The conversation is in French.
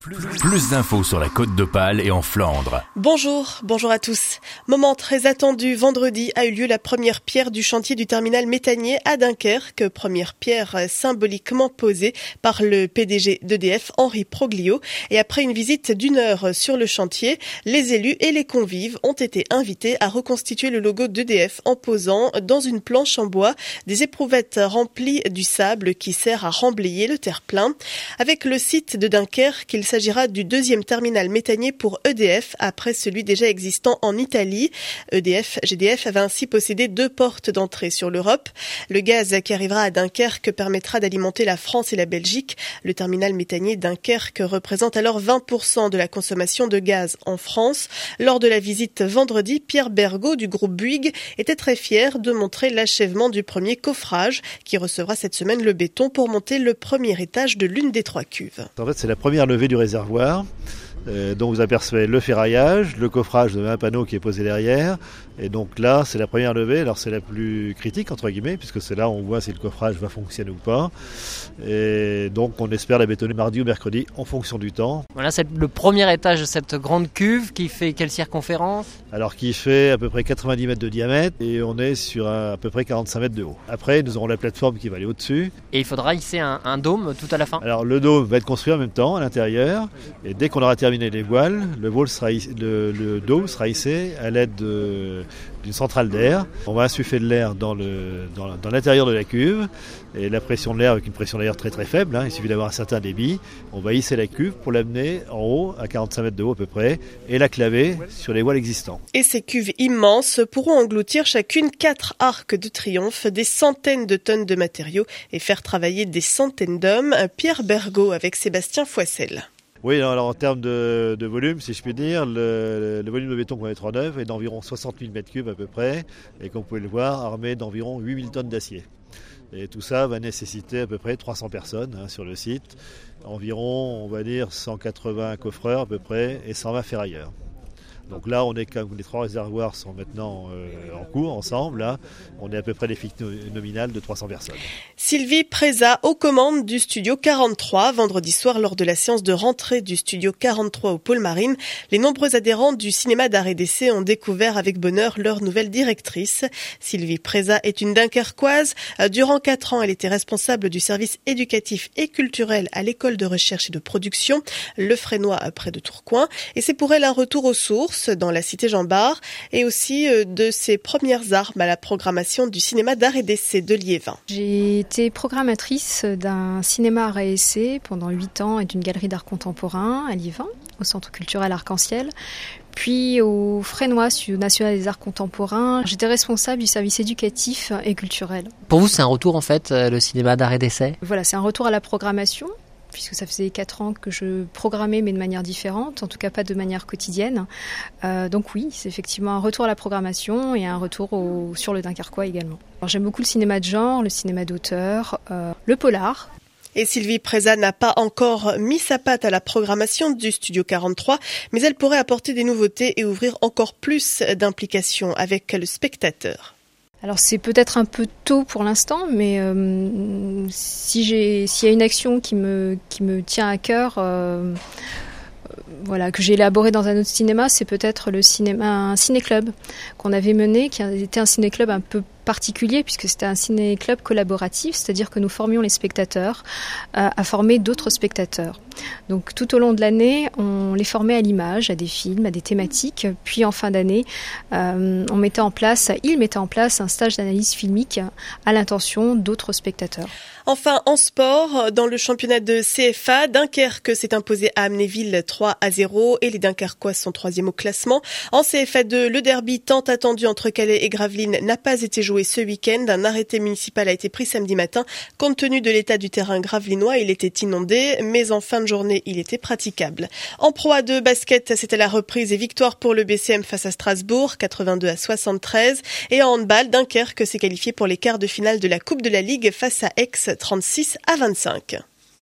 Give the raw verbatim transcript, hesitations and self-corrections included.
Plus, plus d'infos sur la Côte d'Opale et en Flandre. Bonjour, bonjour à tous. Moment très attendu, vendredi a eu lieu la première pierre du chantier du terminal méthanier à Dunkerque. Première pierre symboliquement posée par le P D G d'E D F, Henri Proglio. Et après une visite d'une heure sur le chantier, les élus et les convives ont été invités à reconstituer le logo d'E D F en posant dans une planche en bois des éprouvettes remplies du sable qui sert à remblayer le terre-plein. Avec le site de Dunkerque, il s'agira du deuxième terminal méthanier pour E D F après celui déjà existant en Italie. E D F, G D F avait ainsi possédé deux portes d'entrée sur l'Europe. Le gaz qui arrivera à Dunkerque permettra d'alimenter la France et la Belgique. Le terminal méthanier Dunkerque représente alors vingt pour cent de la consommation de gaz en France. Lors de la visite vendredi, Pierre Bergot du groupe Bouygues était très fier de montrer l'achèvement du premier coffrage qui recevra cette semaine le béton pour monter le premier étage de l'une des trois cuves. En fait, c'est la première levée du réservoir, euh, dont vous apercevez le ferraillage, le coffrage de un panneau qui est posé derrière. Et donc là, c'est la première levée. Alors c'est la plus critique, entre guillemets, puisque c'est là où on voit si le coffrage va fonctionner ou pas. Et donc on espère la bétonner mardi ou mercredi en fonction du temps. Voilà, c'est le premier étage de cette grande cuve qui fait quelle circonférence ? Alors qui fait à peu près quatre-vingt-dix mètres de diamètre et on est sur un, à peu près quarante-cinq mètres de haut. Après, nous aurons la plateforme qui va aller au-dessus. Et il faudra hisser un, un dôme tout à la fin ? Alors le dôme va être construit en même temps à l'intérieur. Et dès qu'on aura terminé les voiles, le, voile sera, le, le dôme sera hissé à l'aide de... d'une centrale d'air. On va insuffler de l'air dans, le, dans, dans l'intérieur de la cuve et la pression de l'air avec une pression d'air très très faible, hein, il suffit d'avoir un certain débit. On va hisser la cuve pour l'amener en haut, à quarante-cinq mètres de haut à peu près, et la claver sur les voiles existants. Et ces cuves immenses pourront engloutir chacune quatre arcs de triomphe, des centaines de tonnes de matériaux et faire travailler des centaines d'hommes. Pierre Bergot avec Sébastien Foissel. Oui, alors en termes de, de volume, si je puis dire, le, le volume de béton qu'on va mettre en œuvre est d'environ soixante mille mètres cubes à peu près, et comme vous pouvez le voir, armé d'environ huit mille tonnes d'acier. Et tout ça va nécessiter à peu près trois cents personnes hein, sur le site, environ, on va dire, cent quatre-vingts coffreurs à peu près, et cent vingt ferrailleurs. Donc là, on est comme les trois réservoirs sont maintenant euh, en cours ensemble. Là, on est à peu près l'effectif nominal de trois cents personnes. Sylvie Préza aux commandes du studio quarante-trois. Vendredi soir, lors de la séance de rentrée du studio quarante-trois au Pôle Marine, les nombreux adhérents du cinéma d'art et d'essai ont découvert avec bonheur leur nouvelle directrice. Sylvie Préza est une Dunkerquoise. Durant quatre ans, elle était responsable du service éducatif et culturel à l'école de recherche et de production, Le Frénois près de Tourcoing. Et c'est pour elle un retour aux sources dans la cité Jean-Bart et aussi de ses premières armes à la programmation du cinéma d'art et d'essai de Liévin. J'ai été programmatrice d'un cinéma art et essai pendant huit ans et d'une galerie d'art contemporain à Liévin, au Centre culturel Arc-en-Ciel. Puis au Frénois national des arts contemporains, j'étais responsable du service éducatif et culturel. Pour vous, c'est un retour en fait, le cinéma d'art et d'essai ? Voilà, c'est un retour à la programmation, puisque ça faisait quatre ans que je programmais, mais de manière différente, en tout cas pas de manière quotidienne. Euh, donc oui, c'est effectivement un retour à la programmation et un retour au, sur le Dunkerquois également. Alors, j'aime beaucoup le cinéma de genre, le cinéma d'auteur, euh, le polar. Et Sylvie Préza n'a pas encore mis sa patte à la programmation du Studio quarante-trois, mais elle pourrait apporter des nouveautés et ouvrir encore plus d'implications avec le spectateur. Alors c'est peut-être un peu tôt pour l'instant, mais euh, si j'ai, s'il y a une action qui me, qui me tient à cœur, euh, voilà, que j'ai élaboré dans un autre cinéma, c'est peut-être le cinéma, un ciné-club qu'on avait mené, qui était un ciné-club un peu particulier puisque c'était un ciné-club collaboratif, c'est-à-dire que nous formions les spectateurs euh, à former d'autres spectateurs. Donc tout au long de l'année, on les formait à l'image, à des films, à des thématiques, puis en fin d'année, euh, on mettait en place, ils mettaient en place un stage d'analyse filmique à l'intention d'autres spectateurs. Enfin, en sport, dans le championnat de C F A, Dunkerque s'est imposé à Amnéville trois à zéro et les Dunkerquois sont troisième au classement. En C F A deux, le derby tant attendu entre Calais et Gravelines n'a pas été joué ce week-end. Un arrêté municipal a été pris samedi matin. Compte tenu de l'état du terrain gravelinois, il était inondé, mais en fin de journée, il était praticable. En Pro A deux basket, c'était la reprise et victoire pour le B C M face à Strasbourg, quatre-vingt-deux à soixante-treize. Et en handball, Dunkerque s'est qualifié pour les quarts de finale de la Coupe de la Ligue face à Aix, trente-six à vingt-cinq.